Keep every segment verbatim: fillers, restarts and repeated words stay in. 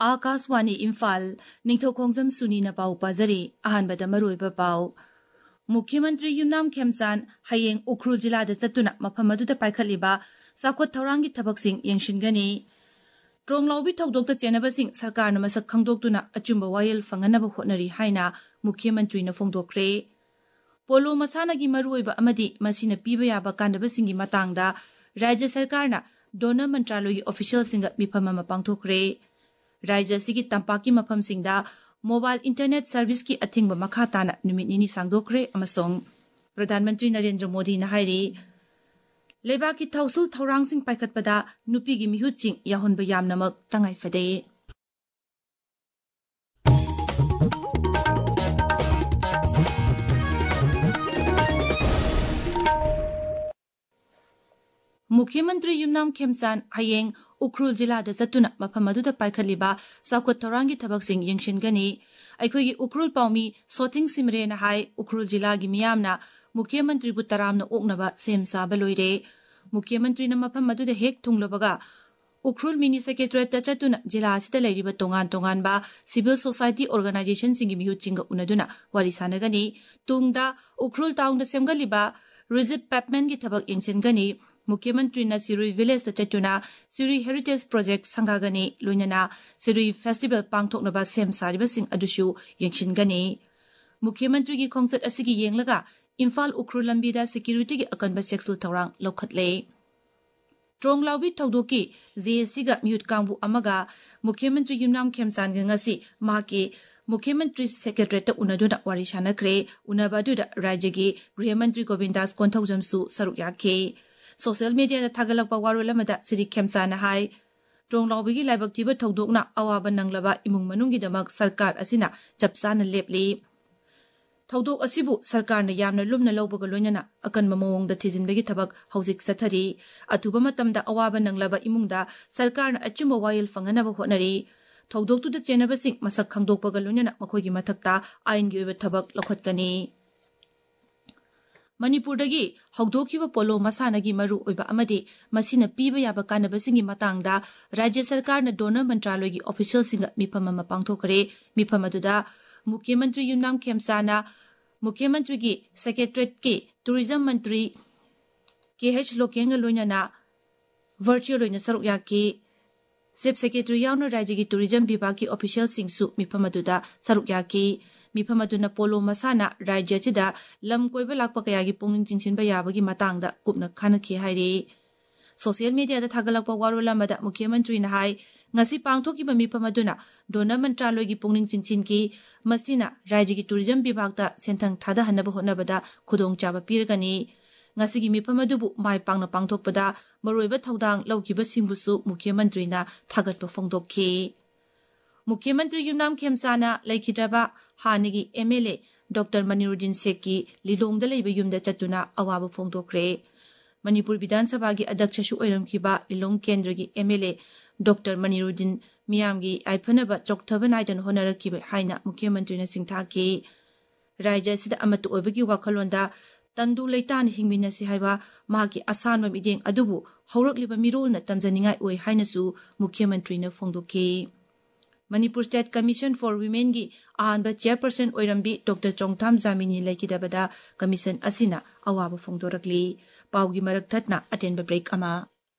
आकाशवाणी इम्फाल निंगथौखोंजम सुनीना पाउ पाजरी अहानबदा मरुइबा पाउ मुख्यमंत्री युमनाम खेमसान हयेंग उख्रुल जिलादा चतुना मफम अदुदा पाइखलिबा साखोत थौरांगी थबकसिंग येंगशिनगनी ट्रोंगलाउबी थौदोक्ता चेनबसिंग सरकारना मसक खंगदोक्तुना अचुंबा वायल फंगनबा होटनरी हाइना मुख्यमंत्रीना फोंदोक्रे पोलो मसानागी मरुइबा अमदी मसिना पीबा याबा कांदबसिंगी मतंगदा राज्य सरकारना डोनर मंत्रालयगी ऑफिशियलसिंगा मिफम अमा पांगथोक्रे राज्य सिगी तंपाकी मफमसिंगदा मोबाइल इंटरनेट सर्विस की अथिंग मखा ताना नुमित निनी सांगदोक्रे अमसोंग प्रधानमंत्री नरेंद्र मोदी ना हाइरी लेबाकी थौसुल थौरांगसिंग पाइखतपदा नुपीगी मिहुतसिंग याहुनबा यामनमक तंगाई फदे मुख्यमंत्री युमनाम खेमसान हयेंग उख्रुल जिलादा चतुना मफम अदुदा पाइखलिबा साखोत थौरांगी थबकसिंग येंगशिनगनी अखोगी उख्रुल पाउमी सोथिंग सिमरेना हाई उख्रुल जिलागी मियामना मुख्यमंत्री बु तरामना ओकनबा सेम साबा लोइरे मुख्यमंत्री ना मफम अदुदा हेक थुंगलबगा उख्रुल मिनी सेक्रेटरीट चतुना जिला असिदा लेरिबा तोंगान तोंगानबा सिविल सोसाइटी ऑर्गेनाइजेशन सिंगी मिहुतसिंगा उनदुना वारी सानगनी तुंगदा उख्रुल टाउनदा सेमगलिबा रिजिप पैपमेन की थबक येंगसिनगनी मुख्यमंत्री न सिरुई विलेज चतुना सिरुई हेरिटेज प्रोजेक्ट संगागनी लोइनना सिरुई फेस्टिवल पांगथोकनबा सेम सारिबसिंग अदुसु येंगशिनगनी मुख्यमंत्री की खोंगसत असिगी येंगलगा इम्फाल उख्रुल लंबीदा सिक्योरिटी की अकनबा सेक्सुअल थौरांग लौखतले ट्रोंगलाउबी थौदोकी जेएससीगा म्यूट कांगबु अमगा मुख्यमंत्री युमनाम खेमसानगा ngasi माके मुख्यमंत्री सेक्रेटरीट उनदुना वारी सानखरे उनबादुदा राज्यगी गृहमंत्री गोविंदास कोंथौजमसु सरुक याखे सोशल मीडिया थागलपा वारोलमदा सिरी खेमसाना हाई ट्रोंगलाउबीगी लाइबक थिबा थौदोकना अवाबा नंगलबा इमुंग मनुंगीदमक सरकार असिना चपसाना लेपली थौदोक असिबु सरकारना यामना लुमना लौबगा लोइनना अकनबा मवोंगदा थिजिनबेगी थबक हौजिक सथरी अथुबा मतमदा अवाबा नंगलबा इमुंगदा सरकारना अचुंबा वायल फंगनबा होटनरी थौदोकतुदा चेनबसिंग मसक खंगदोकपगा लोइनना मखोगी मथक्ता आइनगी ओइबा थबक लौखतकनी मणिपुरदगी हौदोखिबा पोलो मसानागी मरु ओइबा अमदी मसिना पीबा याबा कानबसिंगी मतंगदा राज्य सरकारना डोनर मंत्रालयगी ऑफिशियलसिंगा मिफम अमा पांगथोकरे मिफम अदुदा मुख्यमंत्री युमनाम खेमसाना मुख्यमंत्री की सेक्रेटरीट के टूरिज्म मंत्री केएच लोकेंगा लोइनना वर्चुअल लोइना सरुक याकी चीफ सेक्रेटरी याउना राज्य की टूरिज्म विभाग की ऑफिशियलसिंगसु मिफम अदुदा सरुक याकी मिफम अदुना पोलो मसाना राज्य चिदा लम कोइबा लाकपा कयागी पुंगनिंग चिंगसिनबा याबगी मतंगदा कुपना खानखि हाइरे सोशल मीडिया दा थागलपा वारोलमदा मुख्यमंत्री ना हाई ngasi पांगथोकिबा मिफम अदुना डोनर मंत्रालयगी पुंगनिंग चिंगसिनकी मसिना राज्य की टूरिज्म विभाग दा सेंथंग थादा हनबा होनबदा खुदोंग चाबा पिरगनी ngasi मिफम अदुबु माय पांगना पांगथोकपदा मरोइबा थौदांग लौकिबा सिंगबुसु मुख्यमंत्री ना थागतपा फोंदोकखि मुख्यमंत्री युमनाम खेमसाना लेखिद्रबा हानिगी एमएलए डॉक्टर मनिरुद्दीन शेख की लिलोंगदा लेबा युमदा चतुना अवाबा फोंदोकरे मणिपुर विधानसभा की अध्यक्षसु ओइरमखिबा लिलोंग केंद्र की एमएलए डॉक्टर मनिरुद्दीन मियामगी आइफनबा चोकथबा नाइदन होनरखिबा हाइना मुख्यमंत्री ना सिंथाकी राज्य सिदा अमत ओइबगी वाखलोंदा तंदु लेतान हिंगमिनसि हाइबा माकी आसानबा मिदेंग अदुबु हौरकलिबा मिरोलना तमजनिंगाई ओइ हाइनसु मुख्यमंत्री ना फोंदोकी Manipur state commission for women की अहानबा चेयरपर्सन ओइरमबी डॉक्टर चोंगथाम जामिनी लेकिदबदा कमीशन असिना अवाबा फोंदोरकली पाउगी मरक थतना अटेनबा ब्रेक अमा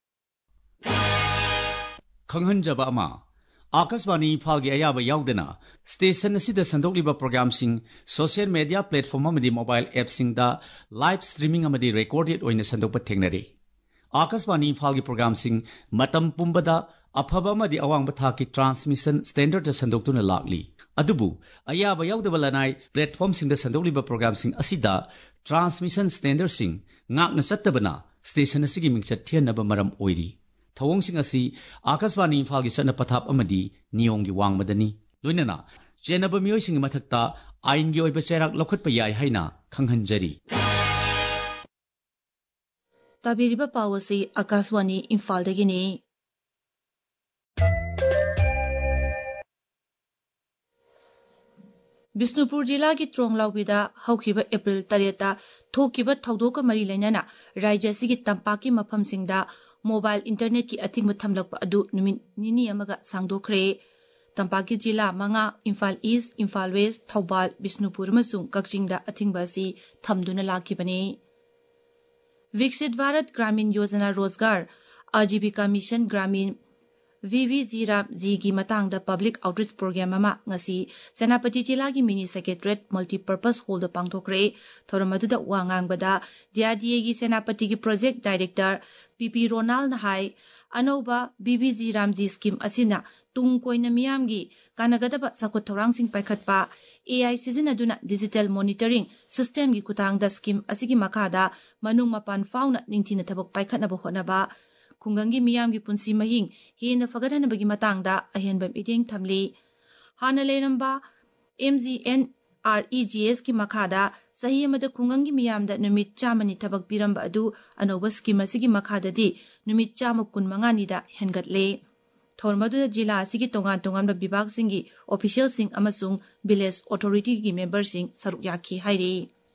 खंगहनजबा अमा आकाशवाणी इम्फाल की अयाबा यावदना स्टेशन असिदा संदोकलिबा प्रोग्रामसिंग सोशल मीडिया प्लेटफॉर्म अमदी मोबाइल एप्सिंगदा लाइव स्ट्रीमिंग अमदी रिकॉर्डेड ओइना संदोकपा थेंगनरे आकाशवाणी इम्फाल की प्रोग्रामसिंग मतम पुंबदा अफबा अमदी अवांगबा थाकी ट्रांसमिशन स्टैंडर्ड संदोक्तुना लागली अदुबु अयाबा यावदबा लनाई प्लेटफॉर्म सिंगदा संदोकलिबा प्रोग्रामसिंग असिदा ट्रांसमिशन स्टैंडर्ड सिंग ngakna sattabana station asigi mingchat thianaba maram oiri thawong sing asi akashwani imphal gi satna pathap amadi niyong gi wangmadani loinana chenaba miyoi sing mathakta ain gi oiba cherak lokhatpa yai haina khanghanjari tabiriba pawasi akashwani imphal dagini Bishnupur जिला की ट्रोंगलाउबीदा हौखिबा अप्रैल तरेता थोकिबा थौदोका मरी लेनना राज्य सिगी तंपाकी मफमसिंगदा mobile internet की अथिंग थमलक अदु नुमित निनी अमगा सांगदोखरे ꯇꯝꯄꯥꯛꯀꯤ ꯖꯤꯂꯥ ꯃꯉꯥ ꯏꯝꯐꯥꯜ ꯏꯁ, ꯏꯝꯐꯥꯜ ꯋꯦꯁ, ꯊꯧꯕꯥꯜ, ꯕꯤꯁꯅꯨꯄꯨꯔ ꯑꯃꯁꯨꯡ ꯀꯛꯆꯤꯡꯗ ꯑꯊꯤꯡꯕ ꯑꯁꯤ ꯊꯝꯗꯨꯅ ꯂꯥꯛꯈꯤꯕꯅꯤ꯫ viksit bharat gramin yojana rozgar ajivika mission gramin V V G R A M G matangda public outreach program ama ngasi Senapati jilagi mini secretariat multi-purpose hall da pangthokre thoram aduda wa ngangbada D R D A gi Senapati gi project director P P Ronald na hai anoba V V G R A M G scheme asina tung koina miyam gi kanagadaba sakot thorang sing paikhatpa A I sizinaduna digital monitoring system gi kutangda scheme asigi makada manung mapan fauna ningthina thabak paikhatnaba honaba khungangi miyamgi punsi mahing hena fagadanabagi matangda ahenba meeting thamli hana leramba M G N R E G S ki makhada sahi amada khungangi miyamda numit chamani thabak piramba adu anoba scheme asigi makhadadi numit chama kunmanga ni da hengatle thormadu jila asigi tongan tonganba bibag singi official sing amasung village authority gi member sing saruk yakhi hairi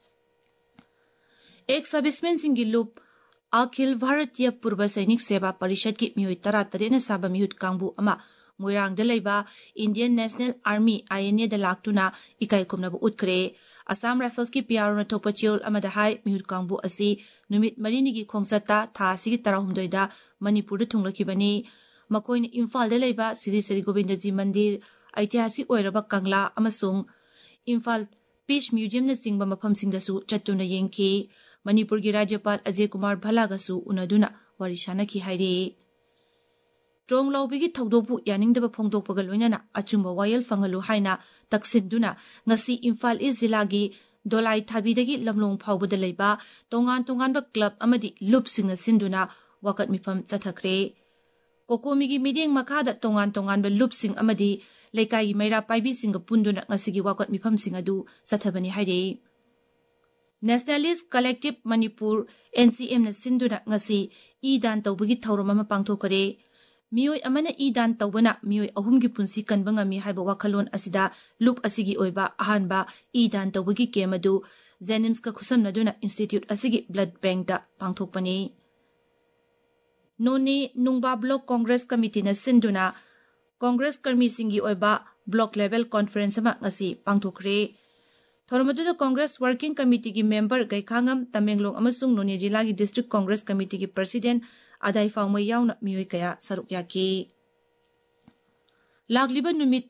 ek serviceman singi loop Akhil Bharatiya Purva Sainik Seva Parishad ki miyoi tara tarena saba miyut kangbu ama Moirang da laiba Indian National Army I N A da laktuna ikai kumnabu utkre Assam Rifles ki P R O na thokpa chirol amada hai miyut kangbu asi numit marini gi khongsata tha asigi tarahumdoi da Manipur da thunglakibani makoina Imphal da laiba Sri Sri Govindaji Mandir Aitihasik oiraba Kangla amasung Imphal Peace Museum na singba mafamsing da su chattuna yengki Manipur gi Rajyapal Ajay Kumar Bhalagasu unaduna warishana ki hairi Trong laubigi thawdokpu yaningdaba phongdokpaga loinana achumba wayal fangalu haina taksinduna ngasi Imphal East Jilagi Dolai Thabidagi lamlong phawbada leiba tongan tonganba club amadi loop singna sinduna wakat mifam chathakre Kokomigi mideng makhada tongan tonganba loop sing amadi leikai maira paibi singa punduna ngasigi wakat mifam singadu chathabani hairi Nationalist Collective Manipur N C M na sinduna ngasi idan tawbagi thawram ama pangthokare miyoi amana idan tawbana miyoi ahumgi punsi kanba ngami haiba wakhalon asida loop asigi oiba ahanba idan tawbagi kemadu Jenims ka khusamnaduna Institute asigi blood bank da pangthokpani Noni Nungba Block Congress Committee na sinduna Congress karmi singi oiba block level conference ama ngasi pangthokre Thormaduda Congress Working Committee ki member Gaikhangam Tamenglong amasung Noni Jilagi District Congress Committee ki President Adai Faumai yauna miyoi kaya saruk yaki Lagliba numit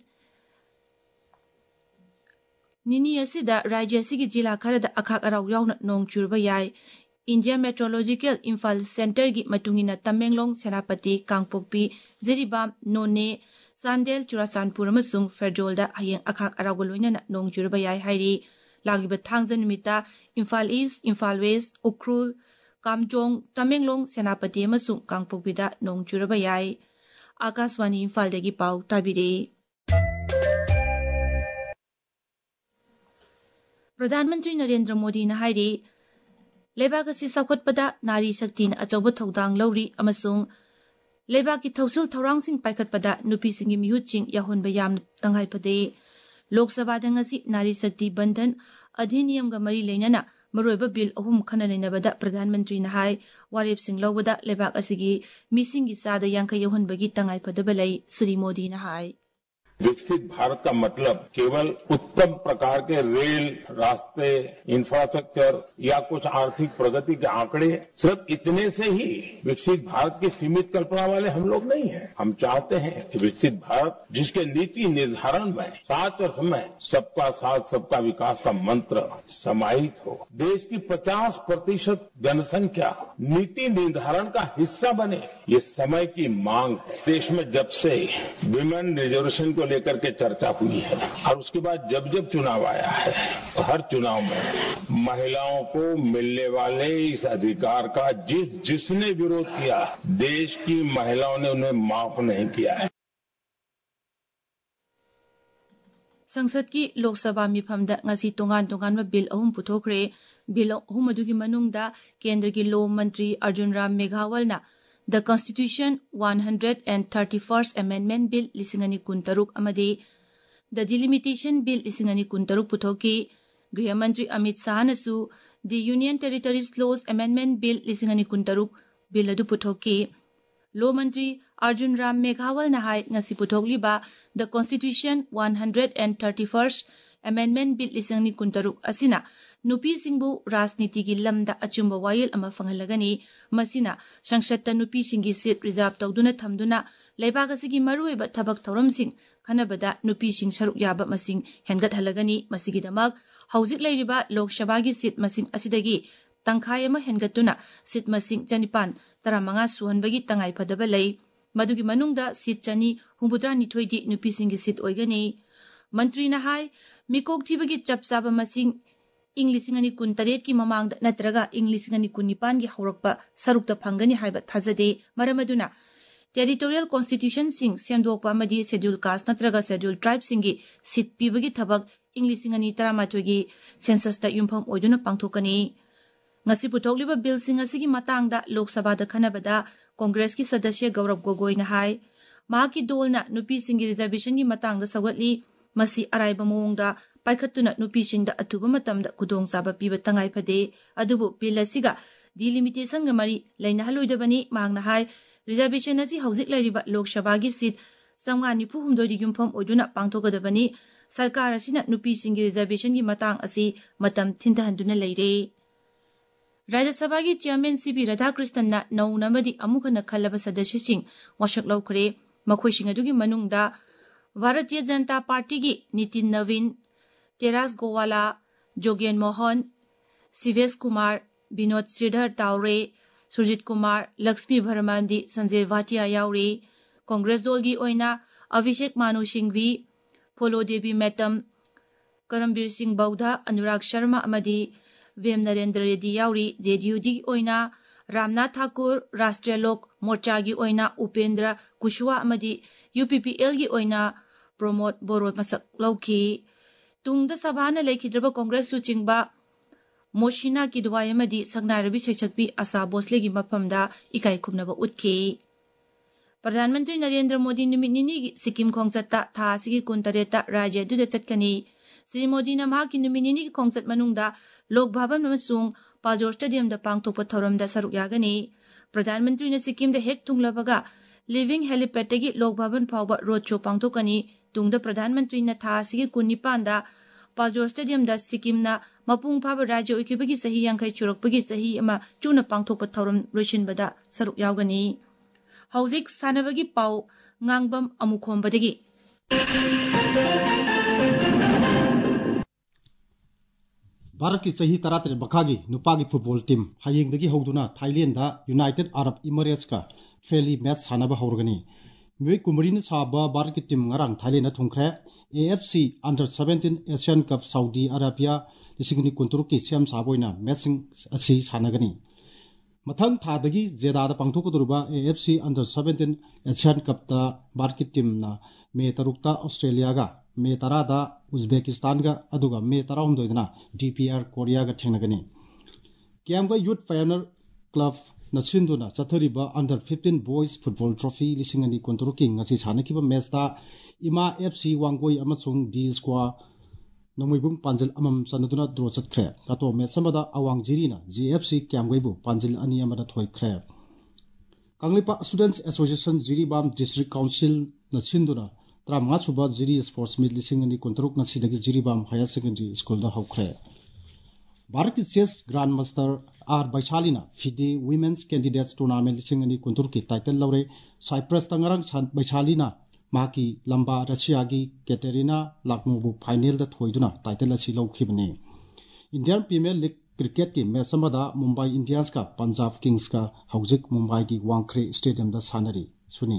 Nini asida rajya asigi jila kharada akhak araw yauna nong churba yai India Meteorological Imphal Center gi matungina Tamenglong Senapati Kangpokpi Jiribam None Sandel Churasanpur amasung Ferdolda hayeng akhak araw loinana nong churba yai hairi lagiba thangja numita Imphal East, Imphal West, Ukhrul, Kamjong, Tamenglong, Senapati amasung Kangpokpida nong churaba yai Akashwani Imphal dagi pau tabire Pradhan Mantri Narendra Modi na hairi Lebak asi saukhatpada nari shakti na achauba thawdang lauri amasung Lebak ki thawsul thawrang sing paikhatpada nupi singi mihutching yahonba yamna tanghai pade Lok Sabha da ngasi nari shakti bandhan adhiniyam ga mari leinana maroiba bill ahum khana neinabada Pradhan Mantri na hai warep sing lawbada Lebak asigi mising gi sada yanka yahonbagi tangai padaba lai Sri Modi na hai विकसित भारत का मतलब केवल उत्तम प्रकार के rail रास्ते infrastructure या कुछ आर्थिक प्रगति के आंकड़े सिर्फ इतने से ही विकसित भारत की सीमित कल्पना वाले हम लोग नहीं हैं हम चाहते हैं कि विकसित भारत जिसके नीति निर्धारण में सात अर्थ में सबका साथ सबका विकास का मंत्र समाहित हो देश की पचास प्रतिशत जनसंख्या नीति निर्धारण का हिस्सा बने ये समय की मांग है देश में जब से विमेन रिजर्वेशन को लेकर के चर्चा हुई है और उसके बाद जब जब चुनाव आया है तो हर चुनाव में महिलाओं को मिलने वाले इस अधिकार का जिस जिसने विरोध किया देश की महिलाओं ने उन्हें माफ नहीं किया है संसद की Lok Sabha मिफमदा ngasi tongan tongan ma bill ahum puthokre bill ahum adugi manungda kendra ki law mantri Arjun Ram Meghawal na The Constitution one hundred thirty-first Amendment Bill lisingani kuntaruk amadi The Delimitation Bill lisingani kuntaruk puthoki Griha Mantri Amit Shah nasu The Union Territories Laws Amendment Bill lisingani kuntaruk bill adu puthoki लो मंत्री अर्जुन राम मेघावलना हाय ngasi puthokliba the constitution one hundred thirty-first amendment bill lisangni kuntaruk asina nupi singbu rajniti gi lamda achumba wayel ama fangalagani masina sangshatta nupi singi seat reserve tawduna thamduna leibak asigi maruiba thabak thoram sing khanabada nupi sing saruk yaba masing hengat halagani masigi damak hauzik leiriba lok sabha gi seat masing asidagi tangkhai ama hengatuna seat masing chanipan taramanga suhanbagi tangai phadaba lei madugi manungda seat chani humbudra nithoi di nupi singi seat oigani मंत्री ना हाय मिकोक थीबगी चपचाब मसिंग इंग्लिसिंग अनि कुन तरेट की ममांग नत्रगा इंग्लिसिंग अनि कुन निपान की हौरकपा सरुक त फंगनी हाइबा थाजदे मरमदुना टेरिटोरियल कॉन्स्टिट्यूशन सिंग सेमदोकपा मदी शेड्यूल कास्ट नत्रगा शेड्यूल ट्राइब सिंगी सीट पीबगी थबक इंग्लिसिंग अनि तरामाथोगी सेंसस ता युमफम ओइदुना पांगथोकनी ngasi puthokliba bill sing asigi matangda lok sabha da khanabada congress ki sadasya gaurav gogoi na hai ma ki dolna nupi singi reservation ki matangda sawatli masi araiba mawongda paikhatuna nupi singda athuba matamda kudong saba piba tangai phade adubu bill asiga delimitation ga mari leina haloidabani mangna hai reservation asi hauzik lairiba lok sabha gi seat samga nifu humdoi di yumpham oiduna pangthogadabani sarkar asina nupi singi reservation gi matang asi matam thindahanduna leire राज्य सभा की chairman CB Radhakrishnan ना नौनमदी अमुखन खल्लबा सदस्य Singh वशक लौखरे मखोइसिंग अदुगी मनुंगदा Bharatiya Janata party की नितिन नवीन तेरास गोवाला जोगेन मोहन सिवेश कुमार विनोद श्रीधर तावरे सुरजित कुमार लक्ष्मी भरमांदी संजय भाटिया यावरे कांग्रेस दल की ओइना अभिषेक मानु सिंघवी फोलो देवी मैतम करमबीर सिंह बौद्धा अनुराग शर्मा अमदी वेम नरेंद्र रेड्डी यावरी जेडीयू दी ओइना रामनाथ ठाकुर राष्ट्रीय लोक मोर्चा की ओइना उपेंद्र कुशवा अमदी यूपीपीएल की ओइना प्रमोद बोरो मसक लौखी तुंगद सभाना लेखिद्रब कांग्रेस लुचिंगबा मोशिना की दुवाई अमदी सगनारबी सैसकपी आशा भोसले की मफमदा इकाई खुमनब उठखी प्रधानमंत्री नरेंद्र मोदी निमित निनी सिक्किम खोंगचत्ता था सिगी कुंतरेता राज्य दुदा चटकनी श्री मोदी ना की निमित निनी की खोंगचत मनुंगदा लोक भवन अमसुंग पाजोर स्टेडियम दा पांगथोप थौरमदा सरुक यागनी प्रधानमंत्री ने सिक्किम दा हेक थुंगलबगा लिविंग हेलीपैड तगी लोक भवन फावबा रोड शो पांगथोकनी तुंगदा प्रधानमंत्री ना था सिगी कुनिपान दा पाजोर स्टेडियम दा सिक्किम ना मपुंग फाब राज्य ओइकिबगी सही यांखै चुरकबगी सही अमा चुना पांगथोप थौरम लोइसिनबदा सरुक यागनी हौजिक सानबगी पाउ ngangbam amukhomबदगी भारत की सही तरातरे मखागी नुपागी फुटबॉल टीम हयेंगदगी हौदुना थाईलैंड दा यूनाइटेड अरब इमिरेट्स का फ्रेंडली मैच सानबा हौरगनी म्युई कुमरीन साबा भारत की टीम ngarang थाईलैंड थुंखरे AFC under seventeen Asian cup Saudi Arabia लिसिंगनी कुंतुरुक की सेम साबोइना मैचिंग असि सानगनी मथंग थादगी जेदादा पांगथोकदुरुबा AFC under seventeen Asian cup दा भारत की टीम ना मे तरुकता ऑस्ट्रेलिया गा मे तरादा उज्बेकिस्तान गा अदुगा मे तराहुंदोइदना डीपीआर कोरिया गा थेंगनगनी क्यामगा यूथ फाइनल क्लब नसिंदुना चथरिबा under fifteen boys football trophy लिसिंगनी कुंतुरुकी ngasi सानकिबा मैच दा इमा एफसी वांगोई अमसुंग डी स्क्वा नोंगमैबुंग पांजिल अमम सनदुना ड्रॉ चतख्रे कातो मैच समदा अवांग जिरीना जीएफसी क्यामगैबु पांजिल अनि अमदा थोइख्रे कांगलिपा students association Jiribam district council नसिंदुना तरामंगा सुबा जिरी स्पोर्ट्स मीट लिसिंगनी कुंतरुक नसीदगी जिरीबाम हायर सेकेंडरी स्कूल दा हौख्रे भारत की चेस ग्रांड मास्टर आर बैशालीना फिडे वुमेन्स कैंडिडेट्स टूर्नामेंट लिसिंगनी कुंतरुक की टाइटल लौरे साइप्रस तंगरंग बैशालीना माकी लंबा रशिया की कैटेरिना लाक्नोबु फाइनल दा थोइदुना टाइटल असि लौखिबनी इंडियन प्रीमियर लीग क्रिकेट की मैच समदा मुंबई इंडियंस का पंजाब किंग्स का हौजिक मुंबई की वांखरे स्टेडियम दा सानरी सुनी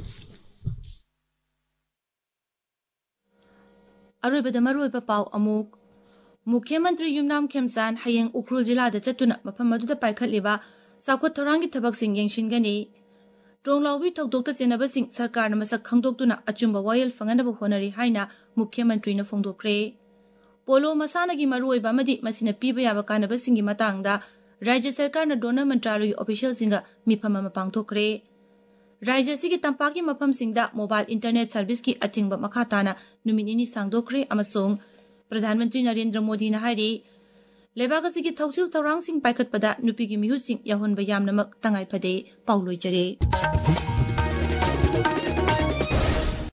अरोइबदा मरोइबा पाउ अमुक मुख्यमंत्री युमनाम खेमसान हयेंग उख्रुल जिलादा चतुना मफम अदुदा पाइखतलिबा साखोत थौरांगी थबकसिंग येंगशिनगनी ट्रोंगलाउबी थौदोक्ता चेनबसिंग सरकारना मसक खंगदोक्तुना अचुंबा वायल फंगनबा होनरी हाइना मुख्यमंत्रीना फोंदोक्रे पोलो मसानागी मरोइबा अमदि मसिना पीबा याबा कानबसिंगी मतंगदा राज्य सरकारना डोनर मंत्रालयगी ऑफिशियलसिंगा मिफम अमा पांगथोक्रे राज्य सिगी तंपाकी मफमसिंगदा मोबाइल इंटरनेट सर्विस की अथिंगबा मखाताना नुमित निनी सांगदोक्रे अमसोंग प्रधानमंत्री नरेंद्र मोदी ना हाइरी लेबाक ꯑꯁꯤꯒꯤ ꯊꯧꯁꯤꯜ ꯊꯧꯔꯥꯡꯁꯤꯡ ꯄꯥꯏꯈꯠꯄꯗ ꯅꯨꯄꯤꯒꯤ ꯃꯤꯍꯨꯠꯁꯤꯡ ꯌꯥꯎꯍꯟꯕ ꯌꯥꯝꯅꯃꯛ ꯇꯉꯥꯏ ꯐꯗꯦ ꯄꯥꯎ ꯂꯣꯏꯖꯔꯦ